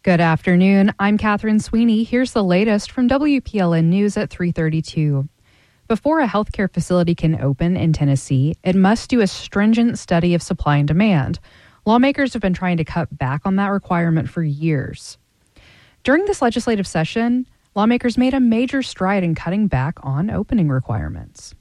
Good afternoon. I'm Catherine Sweeney. Here's the latest from WPLN News at 3:32. Before a healthcare facility can open in Tennessee, it must do a stringent study of supply and demand. Lawmakers have been trying to cut back on that requirement for years. During this legislative session, lawmakers made a major stride in cutting back on opening requirements.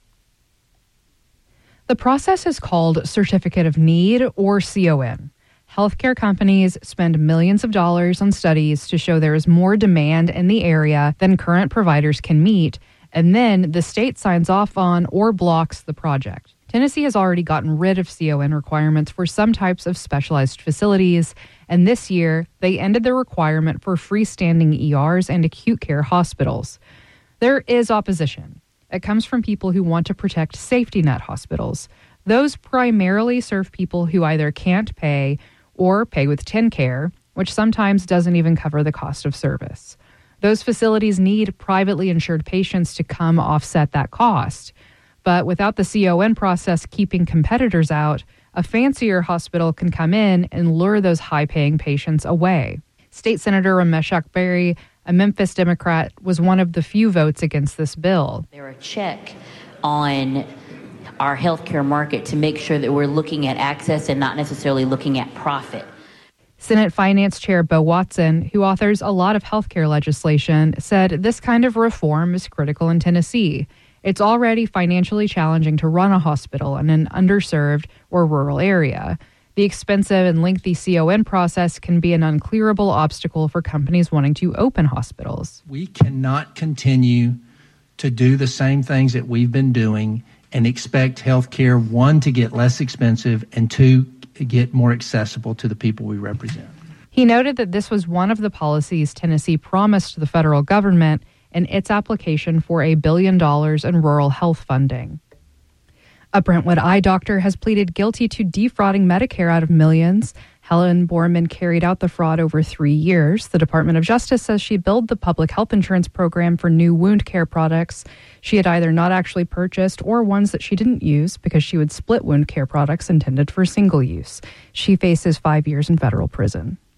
The process is called Certificate of Need, or CON. Healthcare companies spend millions of dollars on studies to show there is more demand in the area than current providers can meet, and then the state signs off on or blocks the project. Tennessee has already gotten rid of CON requirements for some types of specialized facilities, and this year they ended the requirement for freestanding ERs and acute care hospitals. There is opposition. It comes from people who want to protect safety net hospitals. Those primarily serve people who either can't pay or pay with TennCare, which sometimes doesn't even cover the cost of service. Those facilities need privately insured patients to come offset that cost. But without the CON process keeping competitors out, a fancier hospital can come in and lure those high-paying patients away. State Senator Rameshak Berry, a Memphis Democrat, was one of the few votes against this bill. They're a check on our healthcare market to make sure that we're looking at access and not necessarily looking at profit. Senate Finance Chair Bo Watson, who authors a lot of healthcare legislation, said this kind of reform is critical in Tennessee. It's already financially challenging to run a hospital in an underserved or rural area. The expensive and lengthy CON process can be an unclearable obstacle for companies wanting to open hospitals. We cannot continue to do the same things that we've been doing and expect healthcare, one, to get less expensive, and two, to get more accessible to the people we represent. He noted that this was one of the policies Tennessee promised the federal government in its application for $1 billion in rural health funding. A Brentwood eye doctor has pleaded guilty to defrauding Medicare out of millions. Helen Borman carried out the fraud over 3 years. The Department of Justice says she billed the public health insurance program for new wound care products she had either not actually purchased or ones that she didn't use because she would split wound care products intended for single use. She faces 5 years in federal prison.